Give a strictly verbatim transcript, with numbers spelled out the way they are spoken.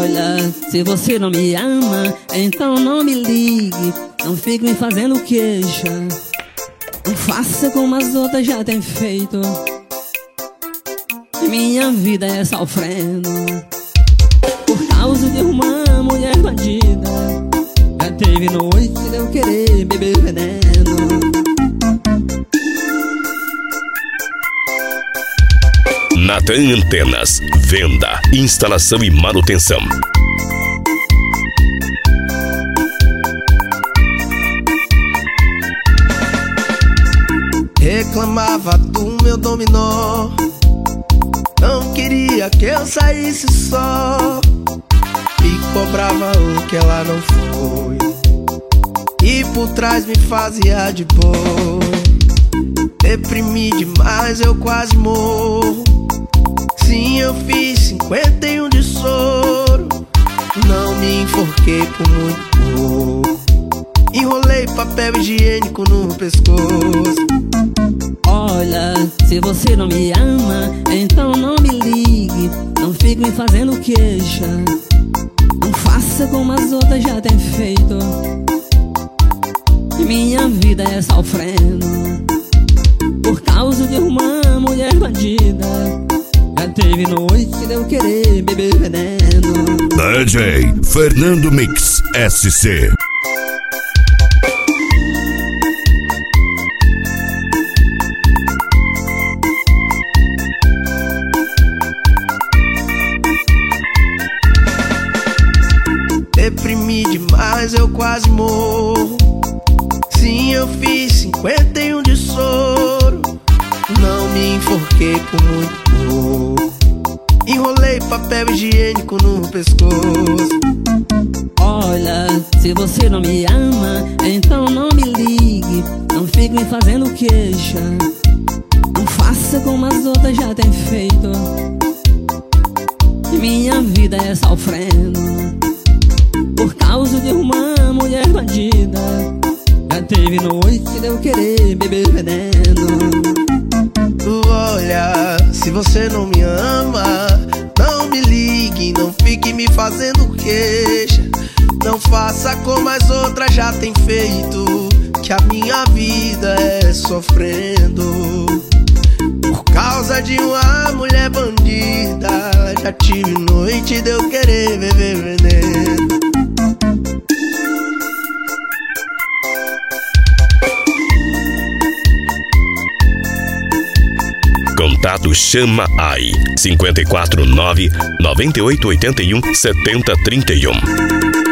Olha, se você não me ama, então não me ligue. Não fique me fazendo queixa. Não faça como as outras já têm feito. Minha vida é sofrendo por causa de uma mulher bandida. Já teve noite de eu querer beber veneno. Natan Antenas, venda, instalação e manutenção. Reclamava do meu dominó, não queria que eu saísse só. Me cobrava o que ela não foi, e por trás me fazia de boa. Deprimi demais, eu quase morro. Sim, eu fiz cinquenta e um de soro. Não me enforquei por muito pouco. Enrolei papel higiênico no pescoço. Olha, se você não me ama, então não me ligue. Não fique me fazendo queixa. Não faça como as outras já têm feito. Minha vida é sofrendo por causa de uma mulher bandida. Já teve noite de eu querer beber veneno. D J Fernando Mix S C. Deprimi demais, eu quase morro. Sim, eu fiz cinquenta e um de soro. Não me enforquei por muito pouco. Enrolei papel higiênico no pescoço. Olha, se você não me ama, então não me ligue. Não fique me fazendo queixa. Não faça como as outras já têm feito. Minha vida é sofrendo por causa de uma mulher bandida. Já teve noite de eu querer beber veneno. Olha, se você não me ama, não me ligue, não fique me fazendo queixa. Não faça como as outras já têm feito, que a minha vida é sofrendo por causa de uma mulher bandida. Já tive noite de eu querer beber veneno. Contato Chama Ai cinco quatro nove, nove oito oito um, sete zero três um.